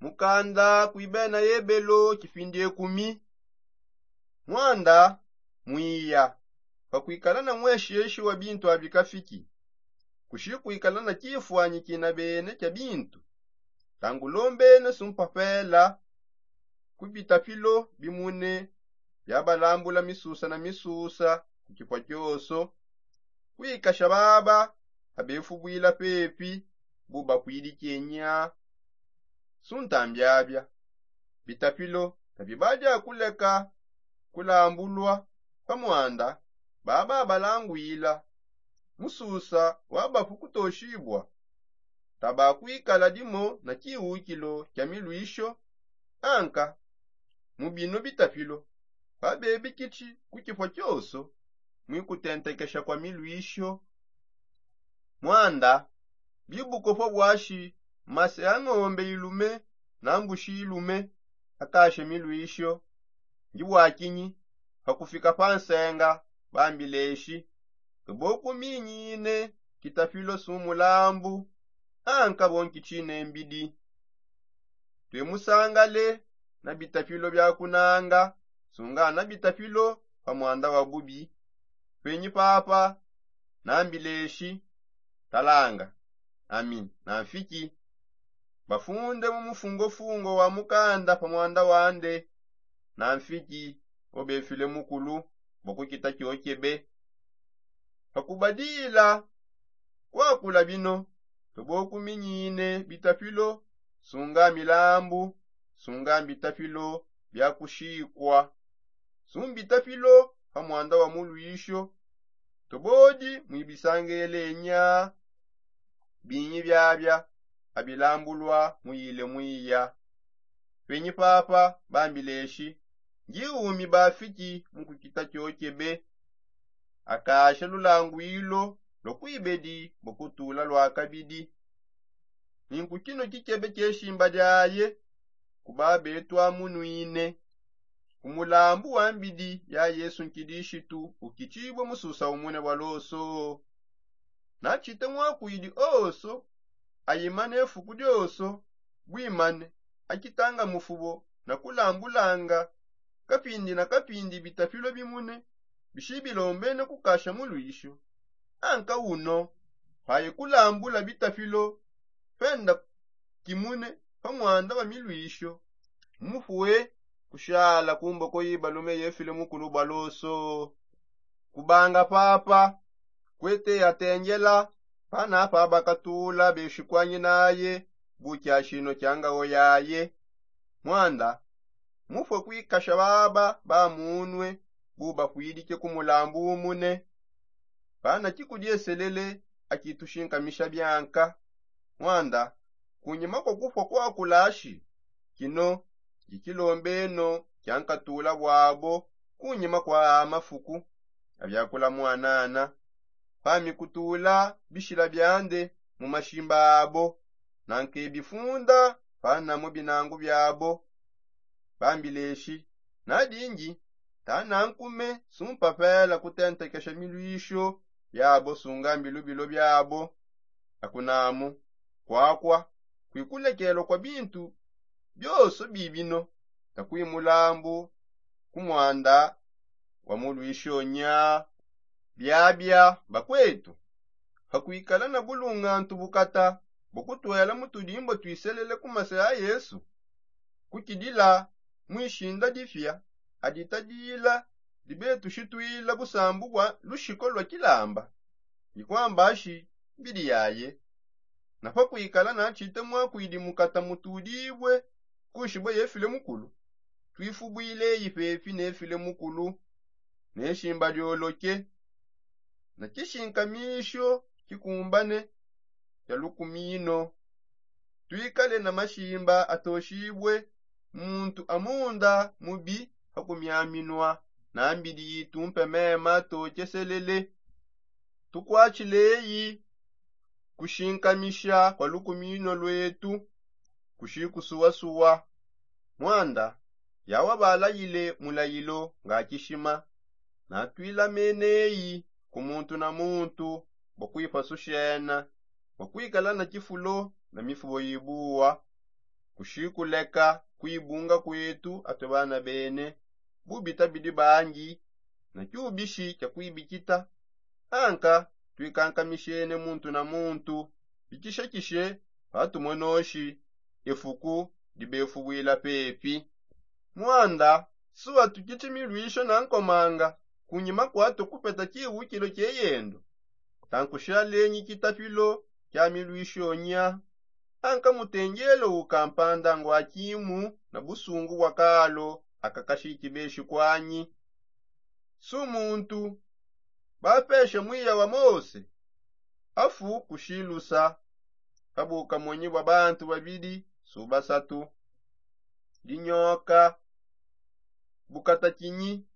mukanda kuibena yebelo kifindie kumi. Mwanda mwiya pakuikala na mwesheshi wa bintu abikafiki. Kuikuikala na kifuanyi kina bene kya bintu. Tangulombene sumpapela kubitafilo bimune byabalambula misusa na misusa kukifwa kyoso. Kuikasha baba abefu bwila pepi buba kwidi kenya. Suntambyabya bitafilo tabibaja kuleka kulambulwa pamwanda baba abalangwila mususa wabafu kutoshibwa. Taba kuikala dimo na kiwukilo kya milwisho anka mubino bitafilo babebi kichi kukifwa kyoso mwikutentekesha kwa milwisho. Mwanda bibukofo bwashi mase ya ng'ombe ilume na mbushi ilume akashe milwisho njibwakinyi hakufika pansenga bambileshi kuboku minyine kitafilo sumulambu anka bonki chine mbidi. Twemusangale na bitafilo bya kunanga sungana bitafilo pamwanda wa bubi penyi papa na mbileshi talanga amin na fiki bafunde mumufungo wa mukanda pamwanda wande na mfiki obefile mukulu bokukita kyokyebe pakubadila kwakula bino toboku minyine bitafilo sunga milambu sunga bitafilo byakushikwa sumbitafilo pamwanda wa mulwisho tobodi mwibisangele nya binyi byabya abilambulwa muyile mwiya penyi papa bambileshi ngiumi bafiki mukukita kyokyebe akasha lulangwilo lokuibedi bokutula lwakabidi. Ninkukino kikyebe kyeshimba lyaye kubabetwa munwine kumulambu wambidi ya Yesu nkidishitu ukichibwe mususa umune waloso nachite mwakuidi oso ayimane efuku lyoso bwimane akitanga mufubo na kulambulanga kapindi na kapindi bitafilo bimune bishibilombene kukasha mulwisho anka uno haye kulambula bitafilo penda kimune pamwanda wa milwisho mufuwe kushala kumbo koyiba lume yefile mukulu baloso kubanga papa kwete yatengela pana papa katula beshikwanye naye bukyashino kyangawo yaye mwanda mufwe kwikasha baba ba munwe buba kwidike kumulambu umune pana kikudyeselele akitushikamisha byanka mwanda kunyima ko kufwa kwa kulashi kino ikilombeno kyankatula bwabo kunyima kwa amafuku abyakula mwanana pami kutula bishila byande mu mashimba abo nanke bifunda pana mu binangu byabo bambileshi nadingi tanankume sumpapela kutentekesha milwisho byabo sunga mbilubilo byabo akunamu kwakwa kwikulekelo kwa bintu byoso bibino takwimulambu kumwanda wa mulwisho nya byabya bakwetu hakuikala na bulungantu bukata bokutwela mutudimbo twiselele kumasa ya Yesu kukidila mwishinda difya aditajila dibetu shituila busambu bwa lushiko lwa kilamba ikwambashi bidi yaye nafa kuikala na chite mwakuidi mukata mutudibwe kushibwe yefile mukulu twifubwile yifefi nefile mukulu neshimba lyoloke na kishinkamisho kikumbane ya lukumino tuikale na mashimba atoshibwe muntu amunda mubi hakumyaminwa na ambidi tumpe mema tocheselele tukwachileyi kushinkamisha kwa lukumino lwetu kushikusuwasuwa mwanda yawa balayile mulayilo ngakishima na twila meneyi kumuntu na muntu bokwipa sushena bokwikala na kifulo na mifubo yibuwa kushikuleka kuibunga kwetu atwe bana bene bubita bidi bangi na cyubishi kya kuibikita anka twikankamishene muntu na muntu bikishe batumwenoshi efuku dibefuwila pepi mwanda suwa tukitimilwisho na nkomanga kunyima kwatu kupeta chiwukilo cheyendo tankushalenyi kitafilo kya milwisho nya anka mutengelo ukampanda ngwa kimu na busungu wakalo akakashiki beshi kwanyi sumuntu bapeshe mwiya wa Mose afu kushilusa kabuka mwenye wa bantu babidi subasatu dinyoka bukata kinyi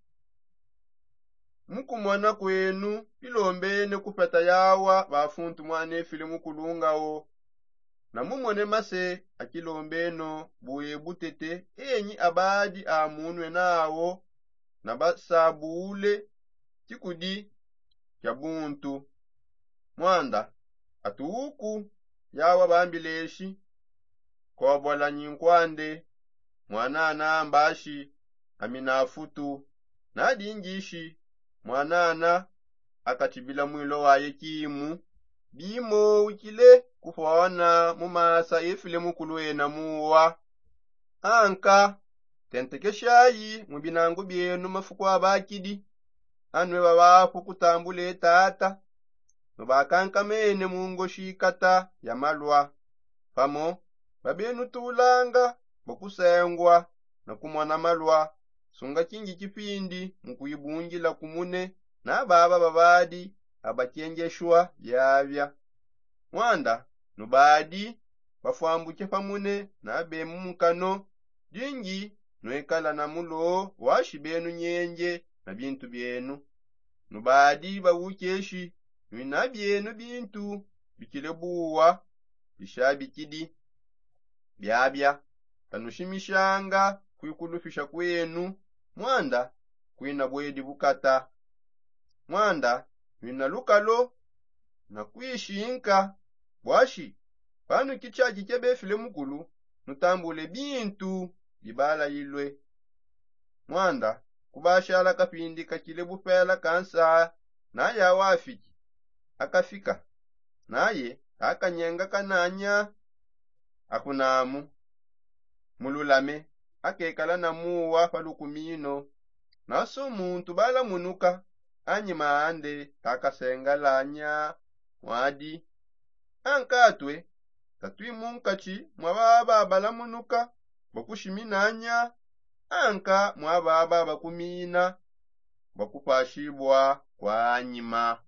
mukumwana kwenu ilombene kupeta yawa bafuntu mwane filimu kulungao na mumone mase akilombeno buye butete enyi abadi amunwe nawo na basabule kikudi kya buntu mwanda atuuku yawa bambileshi kwa bwala nyinkwande mwanana ambashi aminafutu na dingishi mwanana akatibila mwilo waye kimu bimo wikile kufawana mumasa efile mukuluwe na muwa anka tentekeshayi mubinango byenu mafuku abakidi anwe babafu kutambule tata nubakankamene mungo shikata ya malwa pamo babenu tulanga bakusengwa na kumwana malwa sunga kingi kipindi mukuyibungila kumune na baba babadi abakengeshwa yavya mwanda nubadi bafwambuke pamune na bemu mukano dingi nwekala na mulo washi benu nyenje na bintu byenu nubadi bawukeshi nwina byenu bintu bikilebuwa bishabikidi byabya tanushimishanga kuikulufisha kwenu mwanda kwina bwedi bukata mwanda nwina lukalo na kuishinka bwashi panu kichaji chebefile mukulu nutambule bintu bibala yilwe mwanda kubashala kapindi kakile bupela kansa naye awafiki akafika naye akanyenga kananya akunamu mululame akekala na muwa palukumino naso muntu bala munuka anyima ande akasengalanya mwadi ankatwe tatwimunkachi mwababa balamunuka bakushiminanya anka mwababa bakumina bakupashibwa kwa anyima